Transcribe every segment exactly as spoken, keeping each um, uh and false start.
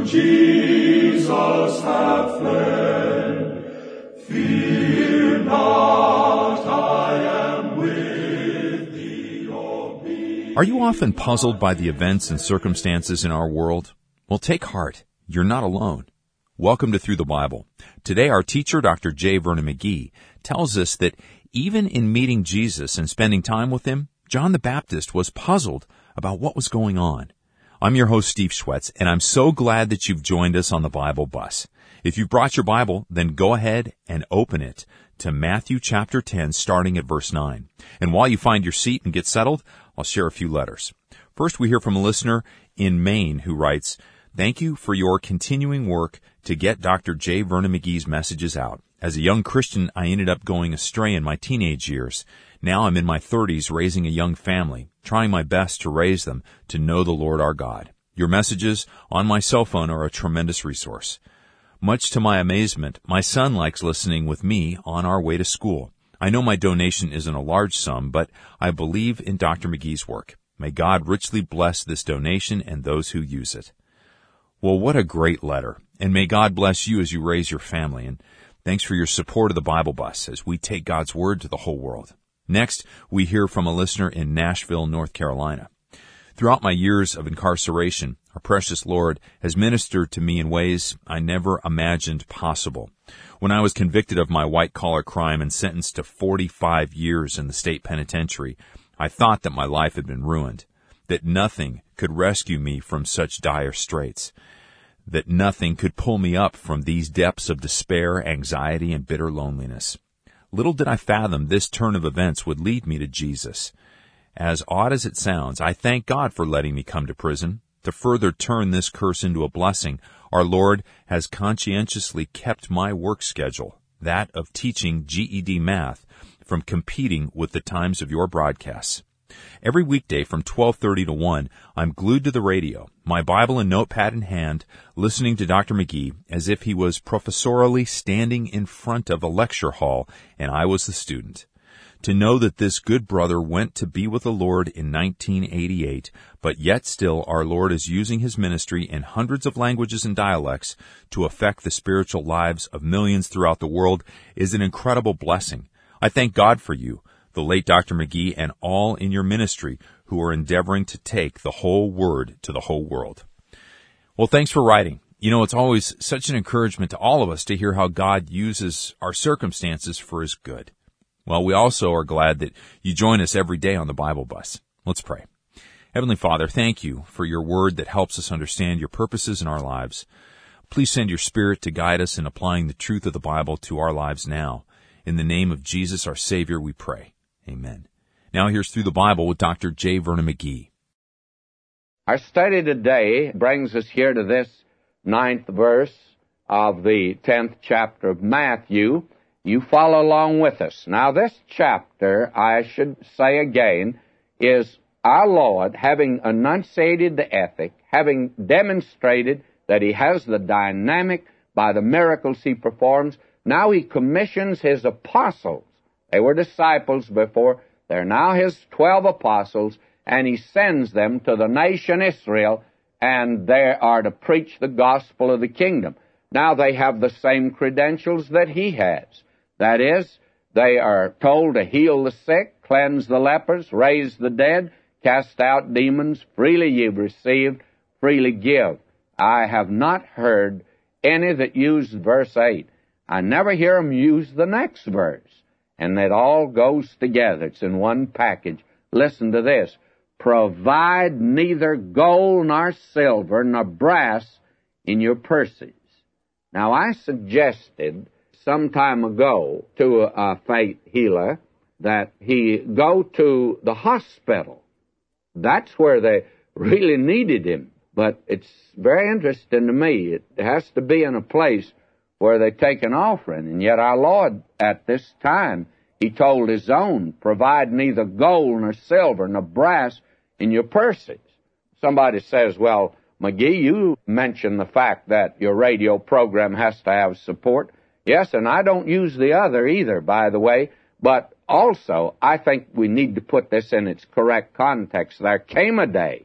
Jesus have fled. Fear not, I am with thee, O be. Are you often puzzled by the events and circumstances in our world? Well, take heart. You're not alone. Welcome to Through the Bible. Today, our teacher, Doctor J. Vernon McGee, tells us that even in meeting Jesus and spending time with him, John the Baptist was puzzled about what was going on. I'm your host, Steve Schwetz, and I'm so glad that you've joined us on the Bible bus. If you've brought your Bible, then go ahead and open it to Matthew chapter ten, starting at verse nine. And while you find your seat and get settled, I'll share a few letters. First, we hear from a listener in Maine who writes, "Thank you for your continuing work to get Doctor J. Vernon McGee's messages out. As a young Christian, I ended up going astray in my teenage years. Now I'm in my thirties raising a young family, trying my best to raise them to know the Lord our God. Your messages on my cell phone are a tremendous resource. Much to my amazement, my son likes listening with me on our way to school. I know my donation isn't a large sum, but I believe in Doctor McGee's work. May God richly bless this donation and those who use it." Well, what a great letter. And may God bless you as you raise your family. And thanks for your support of the Bible Bus as we take God's Word to the whole world. Next, we hear from a listener in Nashville, North Carolina. "Throughout my years of incarceration, our precious Lord has ministered to me in ways I never imagined possible. When I was convicted of my white-collar crime and sentenced to forty-five years in the state penitentiary, I thought that my life had been ruined, that nothing could rescue me from such dire straits, that nothing could pull me up from these depths of despair, anxiety, and bitter loneliness. Little did I fathom this turn of events would lead me to Jesus. As odd as it sounds, I thank God for letting me come to prison. To further turn this curse into a blessing, our Lord has conscientiously kept my work schedule, that of teaching G E D math, from competing with the times of your broadcasts. Every weekday from twelve thirty to one, I'm glued to the radio, my Bible and notepad in hand, listening to Doctor McGee as if he was professorially standing in front of a lecture hall and I was the student. To know that this good brother went to be with the Lord in nineteen eighty-eight, but yet still our Lord is using his ministry in hundreds of languages and dialects to affect the spiritual lives of millions throughout the world is an incredible blessing. I thank God for you, the late Doctor McGee, and all in your ministry who are endeavoring to take the whole Word to the whole world." Well, thanks for writing. You know, it's always such an encouragement to all of us to hear how God uses our circumstances for His good. Well, we also are glad that you join us every day on the Bible Bus. Let's pray. Heavenly Father, thank you for your Word that helps us understand your purposes in our lives. Please send your Spirit to guide us in applying the truth of the Bible to our lives now. In the name of Jesus, our Savior, we pray. Amen. Now here's Through the Bible with Doctor J. Vernon McGee. Our study today brings us here to this ninth verse of the tenth chapter of Matthew. You follow along with us. Now this chapter, I should say again, is our Lord having enunciated the ethic, having demonstrated that He has the dynamic by the miracles He performs. Now He commissions His apostles. They were disciples before. They're now His twelve apostles, and He sends them to the nation Israel, and they are to preach the gospel of the kingdom. Now they have the same credentials that He has. That is, they are told to heal the sick, cleanse the lepers, raise the dead, cast out demons. Freely you've received, freely give. I have not heard any that use verse eight. I never hear them use the next verse. And that all goes together. It's in one package. Listen to this. Provide neither gold nor silver nor brass in your purses. Now, I suggested some time ago to a, a faith healer that he go to the hospital. That's where they really needed him. But it's very interesting to me. It has to be in a place where they take an offering. And yet our Lord, at this time, He told His own, provide neither gold nor silver nor brass in your purses. Somebody says, well, McGee, you mentioned the fact that your radio program has to have support. Yes, and I don't use the other either, by the way. But also, I think we need to put this in its correct context. There came a day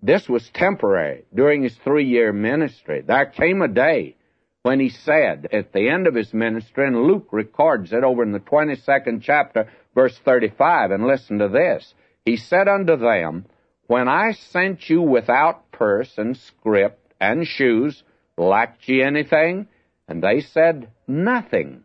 This was temporary during his three-year ministry. There came a day when he said at the end of his ministry, and Luke records it over in the twenty-second chapter, verse thirty-five, and listen to this. He said unto them, When I sent you without purse and scrip and shoes, lacked ye anything? And they said, Nothing.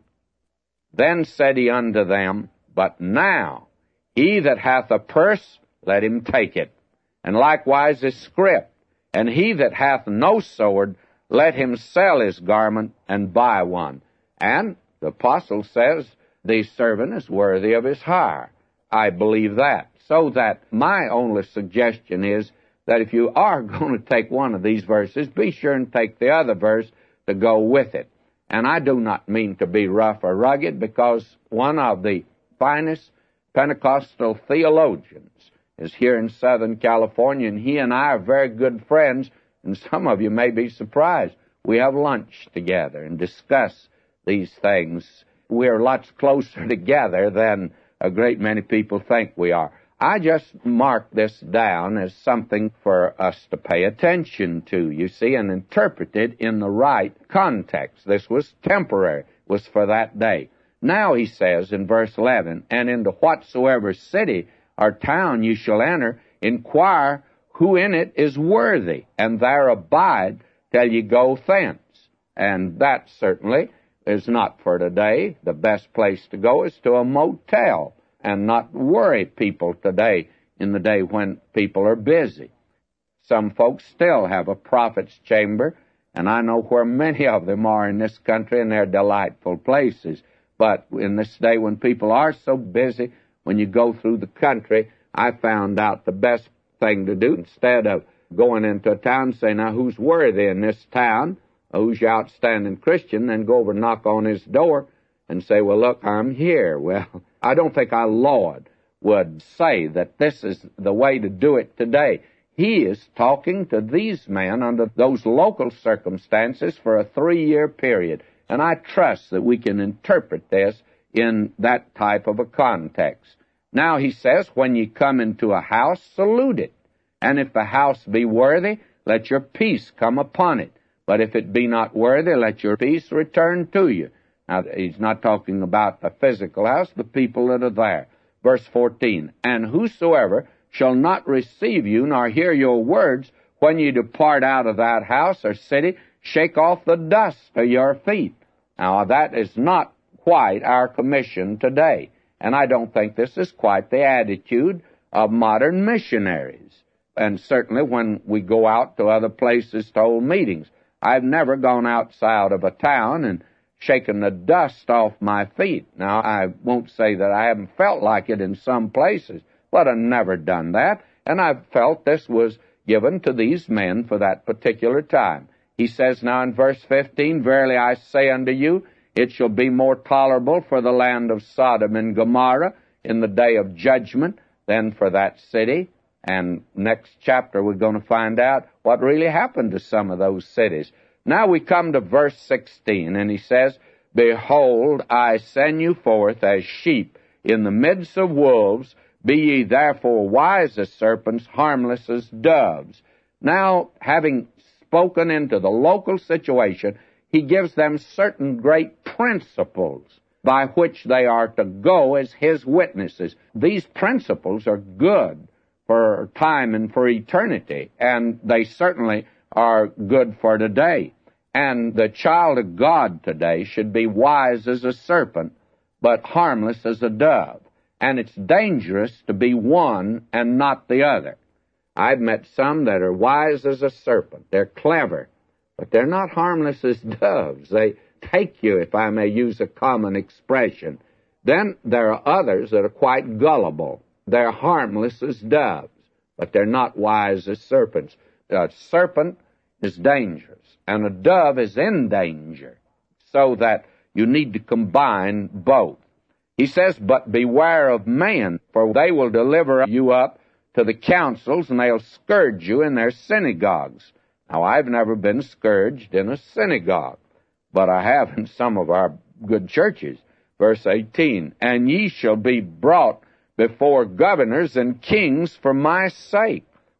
Then said he unto them, But now he that hath a purse, let him take it, and likewise his scrip. And he that hath no sword, let him sell his garment and buy one. And the apostle says, The servant is worthy of his hire. I believe that. So that my only suggestion is that if you are going to take one of these verses, be sure and take the other verse to go with it. And I do not mean to be rough or rugged, because one of the finest Pentecostal theologians is here in Southern California, and he and I are very good friends, and some of you may be surprised. We have lunch together and discuss these things. We're lots closer together than a great many people think we are. I just mark this down as something for us to pay attention to, you see, and interpret it in the right context. This was temporary, was for that day. Now he says in verse eleven, And into whatsoever city or town you shall enter, inquire who in it is worthy, and there abide till ye go thence. And that certainly is not for today. The best place to go is to a motel, and not worry people today in the day when people are busy. Some folks still have a prophet's chamber, and I know where many of them are in this country, and they're delightful places. But in this day when people are so busy, when you go through the country, I found out the best thing to do, instead of going into a town and saying, now, who's worthy in this town? Who's your outstanding Christian? Then go over and knock on his door and say, well, look, I'm here. Well, I don't think our Lord would say that this is the way to do it today. He is talking to these men under those local circumstances for a three-year period. And I trust that we can interpret this in that type of a context. Now he says, when ye come into a house, salute it. And if the house be worthy, let your peace come upon it. But if it be not worthy, let your peace return to you. Now, he's not talking about the physical house, the people that are there. Verse fourteen, And whosoever shall not receive you, nor hear your words, when ye depart out of that house or city, shake off the dust of your feet. Now, that is not quite our commission today. And I don't think this is quite the attitude of modern missionaries. And certainly when we go out to other places to hold meetings, I've never gone outside of a town and shaken the dust off my feet. Now, I won't say that I haven't felt like it in some places, but I've never done that, and I've felt this was given to these men for that particular time. He says now in verse fifteen, Verily I say unto you, it shall be more tolerable for the land of Sodom and Gomorrah in the day of judgment than for that city. And next chapter we're going to find out what really happened to some of those cities. Now we come to verse sixteen, and he says, Behold, I send you forth as sheep in the midst of wolves. Be ye therefore wise as serpents, harmless as doves. Now, having spoken into the local situation, he gives them certain great principles by which they are to go as his witnesses. These principles are good for time and for eternity, and they certainly are good for today. And the child of God today should be wise as a serpent, but harmless as a dove. And it's dangerous to be one and not the other. I've met some that are wise as a serpent. They're clever, but they're not harmless as doves. They take you, if I may use a common expression. Then there are others that are quite gullible. They're harmless as doves, but they're not wise as serpents. A serpent is dangerous, and a dove is in danger, so that you need to combine both. He says, But beware of man, for they will deliver you up to the councils, and they'll scourge you in their synagogues. Now, I've never been scourged in a synagogue, but I have in some of our good churches. Verse eighteen, And ye shall be brought before governors and kings for my sake,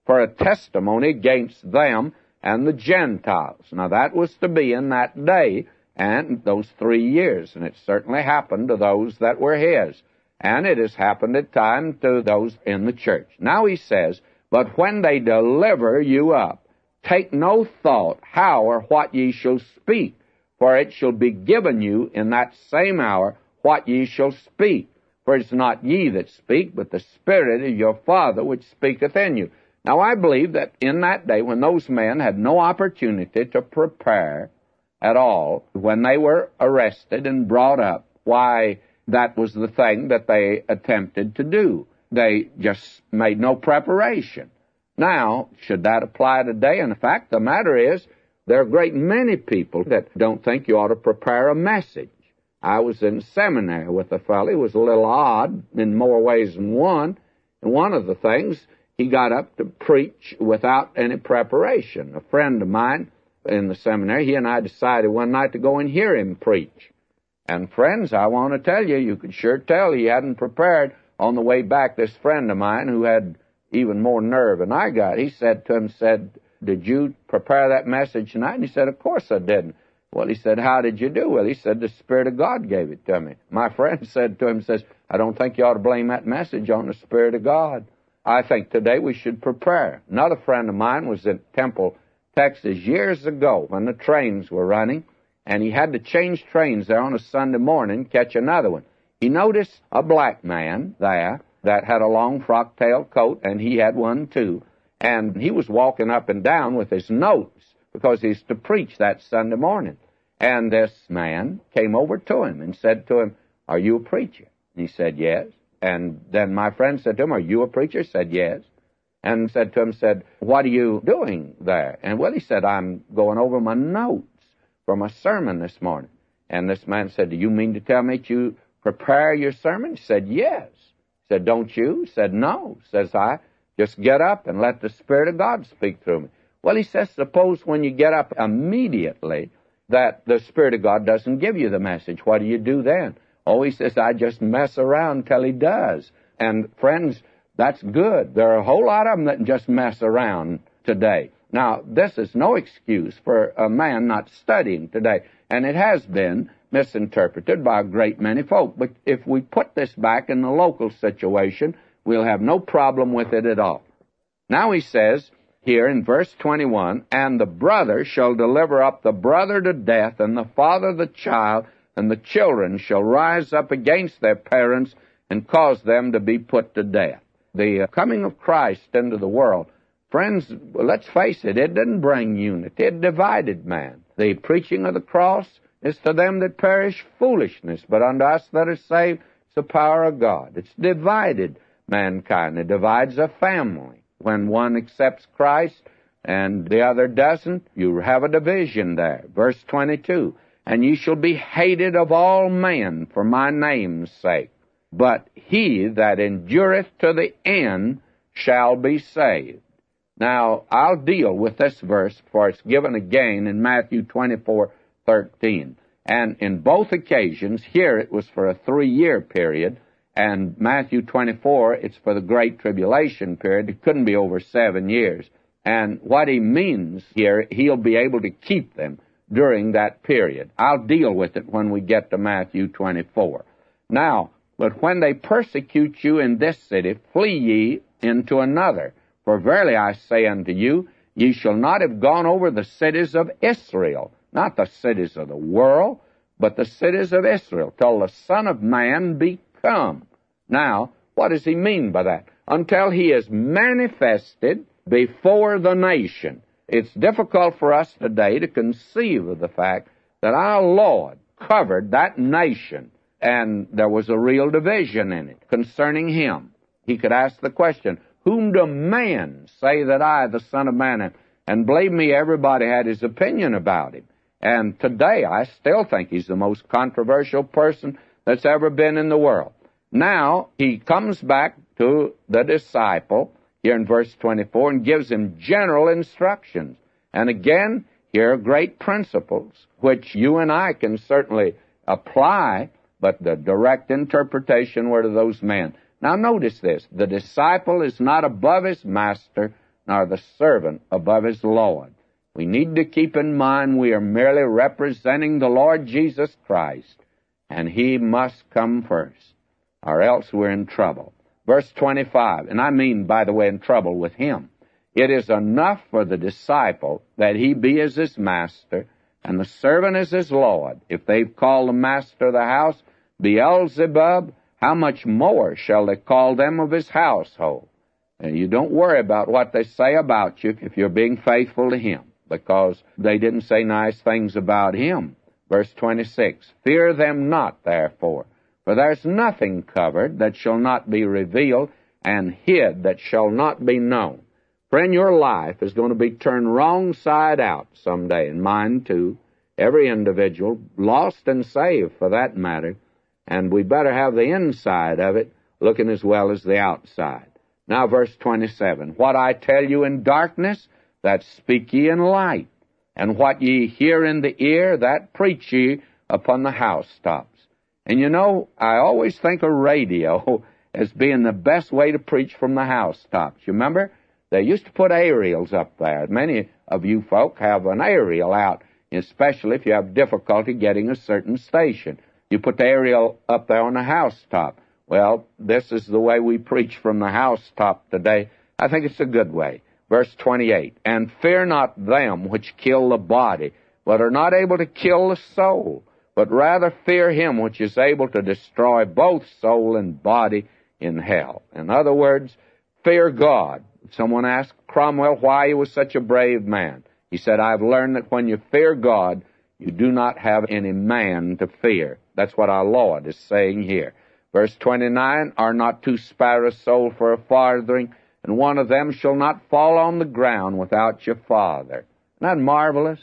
for a testimony against them and the Gentiles. Now, that was to be in that day and those three years, and it certainly happened to those that were his. And it has happened at times to those in the church. Now he says, but when they deliver you up, take no thought how or what ye shall speak, for it shall be given you in that same hour what ye shall speak. For it's not ye that speak, but the Spirit of your Father which speaketh in you. Now I believe that in that day, when those men had no opportunity to prepare at all, when they were arrested and brought up, why, that was the thing that they attempted to do. They just made no preparation. Now, should that apply today? And the fact of the matter is, there are a great many people that don't think you ought to prepare a message. I was in seminary with a fellow. He was a little odd in more ways than one. And one of the things, he got up to preach without any preparation. A friend of mine in the seminary, he and I decided one night to go and hear him preach. And friends, I want to tell you, you could sure tell he hadn't prepared. On the way back, this friend of mine who had even more nerve than I got, he said to him, said, did you prepare that message tonight? And he said, of course I didn't. Well, he said, how did you do? Well, he said, the Spirit of God gave it to me. My friend said to him, says, I don't think you ought to blame that message on the Spirit of God. I think today we should prepare. Another friend of mine was in Temple, Texas, years ago when the trains were running, and he had to change trains there on a Sunday morning, catch another one. He noticed a black man there that had a long frock-tail coat, and he had one too, and he was walking up and down with his notes because he's to preach that Sunday morning. And this man came over to him and said to him, are you a preacher? And he said, yes. And then my friend said to him, are you a preacher? He said, yes. And said to him, said, what are you doing there? And well, he said, I'm going over my notes for my sermon this morning. And this man said, do you mean to tell me that you prepare your sermon? He said, yes. He said, don't you? He said, no. Says I, just get up and let the Spirit of God speak through me. Well, he says, suppose when you get up immediately that the Spirit of God doesn't give you the message. What do you do then? Oh, he says, I just mess around till he does. And friends, that's good. There are a whole lot of them that just mess around today. Now, this is no excuse for a man not studying today, and it has been misinterpreted by a great many folk. But if we put this back in the local situation, we'll have no problem with it at all. Now he says here in verse twenty-one, and the brother shall deliver up the brother to death, and the father the child, and the children shall rise up against their parents and cause them to be put to death. The uh, coming of Christ into the world, friends, let's face it, it didn't bring unity. It divided man. The preaching of the cross is to them that perish foolishness, but unto us that are saved, it's the power of God. It's divided mankind. It divides a family. When one accepts Christ and the other doesn't, you have a division there. Verse twenty-two, and ye shall be hated of all men for my name's sake, but he that endureth to the end shall be saved. Now, I'll deal with this verse, for it's given again in Matthew twenty-four thirteen. And in both occasions, here it was for a three-year period, and Matthew twenty-four, it's for the Great Tribulation period. It couldn't be over seven years. And what he means here, he'll be able to keep them during that period. I'll deal with it when we get to Matthew twenty-four. Now, but when they persecute you in this city, flee ye into another. For verily I say unto you, ye shall not have gone over the cities of Israel, not the cities of the world, but the cities of Israel, till the Son of Man be come. Now, what does he mean by that? Until he is manifested before the nation. It's difficult for us today to conceive of the fact that our Lord covered that nation, and there was a real division in it concerning him. He could ask the question, whom do men say that I, the Son of Man, am? And believe me, everybody had his opinion about him. And today, I still think he's the most controversial person that's ever been in the world. Now, he comes back to the disciple here in verse twenty-four and gives him general instructions. And again, here are great principles, which you and I can certainly apply, but the direct interpretation were to those men. Now, notice this. The disciple is not above his master, nor the servant above his Lord. We need to keep in mind we are merely representing the Lord Jesus Christ, and he must come first, or else we're in trouble. Verse twenty-five, and I mean, by the way, in trouble with him. It is enough for the disciple that he be as his master, and the servant as his Lord. If they've called the master of the house Beelzebub, how much more shall they call them of his household? And you don't worry about what they say about you if you're being faithful to him, because they didn't say nice things about him. Verse twenty-six, fear them not, therefore, for there's nothing covered that shall not be revealed, and hid that shall not be known. Friend, your life is going to be turned wrong side out someday, and mine too. Every individual, lost and saved for that matter, and we better have the inside of it looking as well as the outside. Now, verse twenty-seven, what I tell you in darkness, that speak ye in light, and what ye hear in the ear, that preach ye upon the housetops. And you know, I always think of radio as being the best way to preach from the housetops. You remember? They used to put aerials up there. Many of you folk have an aerial out, especially if you have difficulty getting a certain station. You put the aerial up there on the housetop. Well, this is the way we preach from the housetop today. I think it's a good way. Verse twenty-eight, and fear not them which kill the body, but are not able to kill the soul, but rather fear him which is able to destroy both soul and body in hell. In other words, fear God. Someone asked Cromwell why he was such a brave man. He said, I've learned that when you fear God, you do not have any man to fear. That's what our Lord is saying here. Verse twenty-nine, are not two sparrows sold for a farthing, and one of them shall not fall on the ground without your Father. Isn't that marvelous?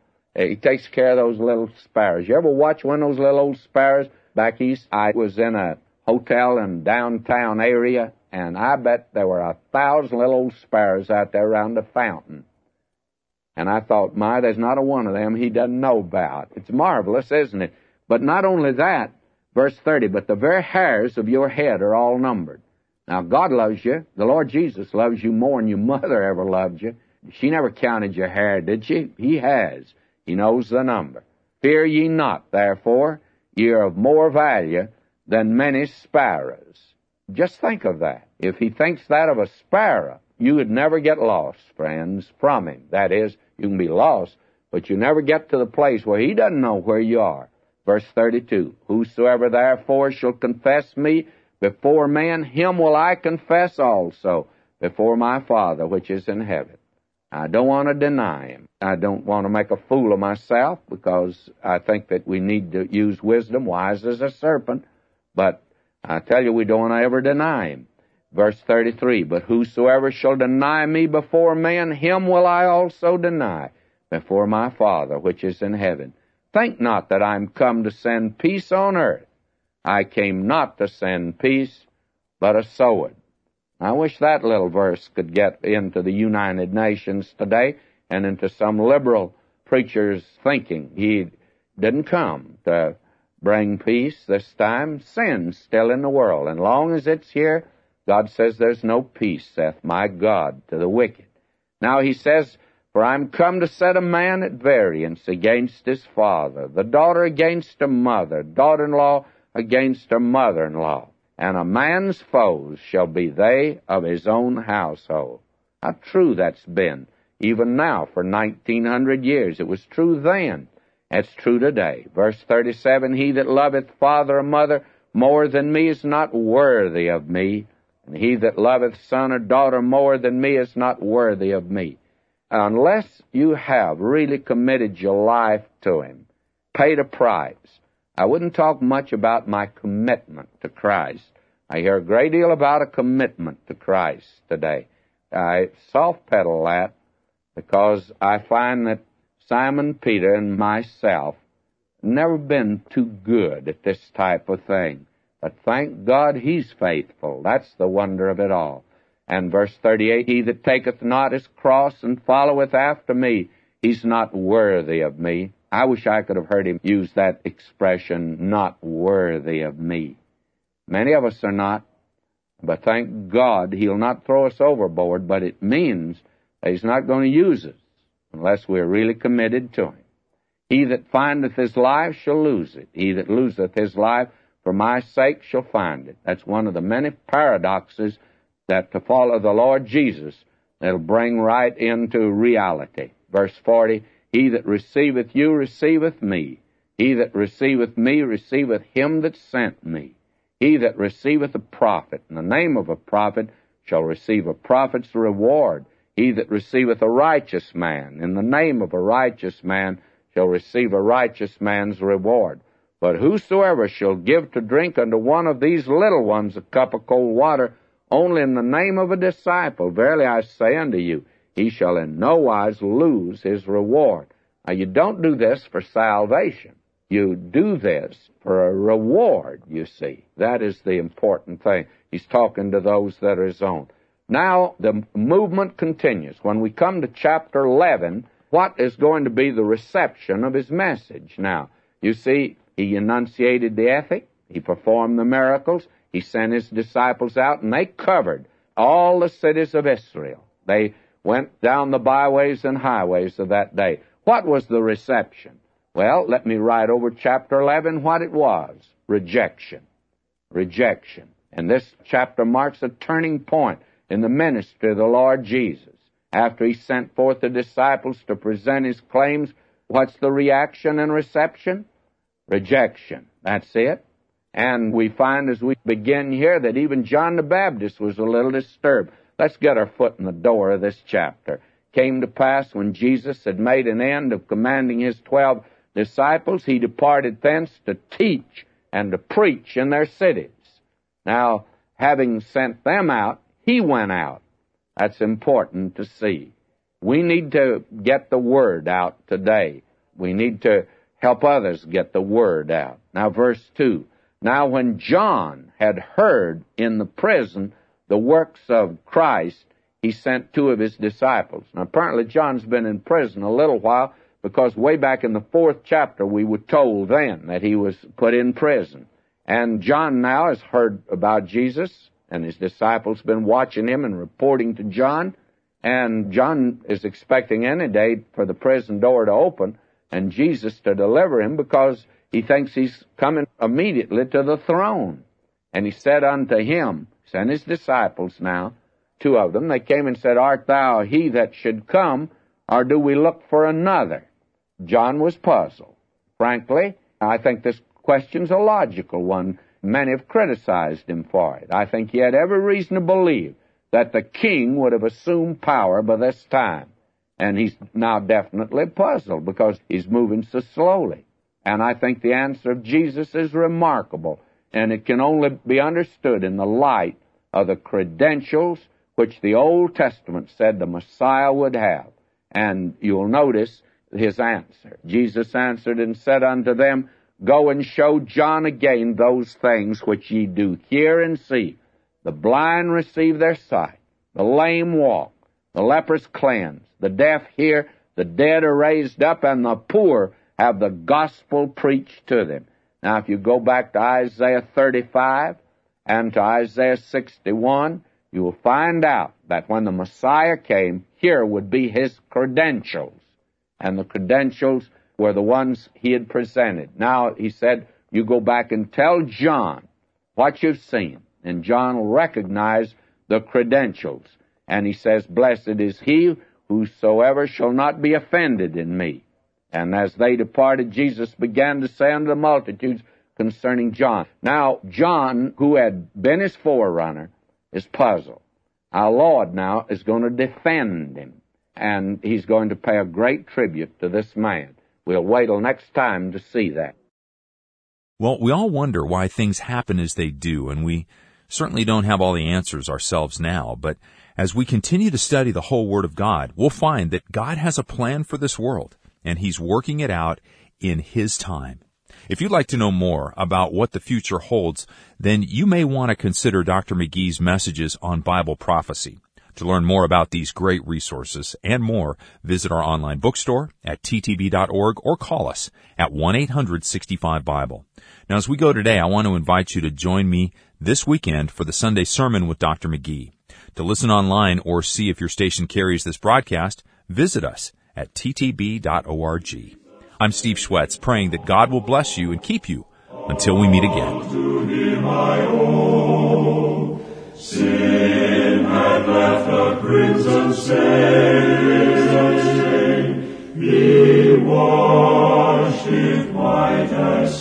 He takes care of those little sparrows. You ever watch one of those little old sparrows? Back east, I was in a hotel in downtown area, and I bet there were a thousand little old sparrows out there around the fountain. And I thought, my, there's not a one of them he doesn't know about. It's marvelous, isn't it? But not only that, verse thirty, but the very hairs of your head are all numbered. Now, God loves you. The Lord Jesus loves you more than your mother ever loved you. She never counted your hair, did she? He has. He knows the number. Fear ye not, therefore, ye are of more value than many sparrows. Just think of that. If he thinks that of a sparrow, you would never get lost, friends, from him. That is, you can be lost, but you never get to the place where he doesn't know where you are. Verse thirty-two, whosoever therefore shall confess me before men, him will I confess also before my Father which is in heaven. I don't want to deny him. I don't want to make a fool of myself, because I think that we need to use wisdom, wise as a serpent, but I tell you, we don't want to ever deny him. Verse thirty-three, but whosoever shall deny me before men, him will I also deny before my Father which is in heaven. Think not that I am come to send peace on earth. I came not to send peace, but a sword. I wish that little verse could get into the United Nations today and into some liberal preacher's thinking. He didn't come to bring peace this time. Sin's still in the world, and long as it's here, God says there's no peace, saith my God, to the wicked. Now he says, for I'm come to set a man at variance against his father, the daughter against her mother, daughter-in-law against her mother-in-law. And a man's foes shall be they of his own household. How true that's been, even now for nineteen hundred years. It was true then. It's true today. Verse thirty-seven, he that loveth father or mother more than me is not worthy of me, and he that loveth son or daughter more than me is not worthy of me. Unless you have really committed your life to him, paid a price. I wouldn't talk much about my commitment to Christ. I hear a great deal about a commitment to Christ today. I soft pedal that because I find that Simon Peter and myself never been too good at this type of thing. But thank God he's faithful. That's the wonder of it all. And verse thirty-eight, he that taketh not his cross and followeth after me, he's not worthy of me. I wish I could have heard him use that expression, not worthy of me. Many of us are not, but thank God he'll not throw us overboard, but it means He's not going to use us unless we're really committed to Him. He that findeth his life shall lose it. He that loseth his life for my sake shall find it. That's one of the many paradoxes that to follow the Lord Jesus, that'll bring right into reality. Verse forty, he that receiveth you receiveth me. He that receiveth me receiveth him that sent me. He that receiveth a prophet in the name of a prophet shall receive a prophet's reward. He that receiveth a righteous man in the name of a righteous man shall receive a righteous man's reward. But whosoever shall give to drink unto one of these little ones a cup of cold water, only in the name of a disciple, verily I say unto you, he shall in no wise lose his reward. Now you don't do this for salvation. You do this for a reward, you see. That is the important thing. He's talking to those that are his own. Now the movement continues. When we come to chapter eleven, what is going to be the reception of his message? Now, you see, he enunciated the ethic, he performed the miracles, he sent his disciples out, and they covered all the cities of Israel. They went down the byways and highways of that day. What was the reception? Well, let me write over chapter eleven what it was. Rejection. Rejection. And this chapter marks a turning point in the ministry of the Lord Jesus. After he sent forth the disciples to present his claims, what's the reaction and reception? Rejection. That's it. And we find as we begin here that even John the Baptist was a little disturbed. Let's get our foot in the door of this chapter. Came to pass when Jesus had made an end of commanding his twelve disciples, he departed thence to teach and to preach in their cities. Now, having sent them out, he went out. That's important to see. We need to get the word out today. We need to help others get the word out. Now, verse two. Now, when John had heard in the prison the works of Christ, he sent two of his disciples. Now, apparently John's been in prison a little while because way back in the fourth chapter we were told then that he was put in prison. And John now has heard about Jesus, and his disciples been watching him and reporting to John. And John is expecting any day for the prison door to open and Jesus to deliver him because he thinks he's coming immediately to the throne. And he said unto him, send his disciples now, two of them, they came and said, art thou he that should come, or do we look for another? John was puzzled. Frankly, I think this question's a logical one. Many have criticized him for it. I think he had every reason to believe that the king would have assumed power by this time. And he's now definitely puzzled because he's moving so slowly. And I think the answer of Jesus is remarkable, and it can only be understood in the light of the credentials which the Old Testament said the Messiah would have. And you'll notice his answer. Jesus answered and said unto them, go and show John again those things which ye do hear and see. The blind receive their sight, the lame walk, the lepers cleansed, the deaf hear, the dead are raised up, and the poor have the gospel preached to them. Now, if you go back to Isaiah thirty-five and to Isaiah sixty-one, you will find out that when the Messiah came, here would be his credentials. And the credentials were the ones he had presented. Now, he said, you go back and tell John what you've seen. And John will recognize the credentials. And he says, blessed is he whosoever shall not be offended in me. And as they departed, Jesus began to say unto the multitudes concerning John. Now, John, who had been his forerunner, is puzzled. Our Lord now is going to defend him. And he's going to pay a great tribute to this man. We'll wait till next time to see that. Well, we all wonder why things happen as they do, and we certainly don't have all the answers ourselves now. But as we continue to study the whole Word of God, we'll find that God has a plan for this world, and He's working it out in His time. If you'd like to know more about what the future holds, then you may want to consider Doctor McGee's messages on Bible prophecy. To learn more about these great resources and more, visit our online bookstore at t t b dot org or call us at one eight hundred sixty-five Bible. Now, as we go today, I want to invite you to join me this weekend for the Sunday Sermon with Doctor McGee. To listen online or see if your station carries this broadcast, visit us at t t b dot org. I'm Steve Schwetz, praying that God will bless you and keep you until we meet again. To him I owe. Sin had left a crimson stain. He washed it white as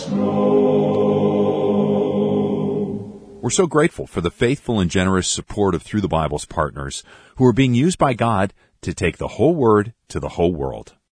snow. We're so grateful for the faithful and generous support of Through the Bible's partners who are being used by God to take the whole Word to the whole world.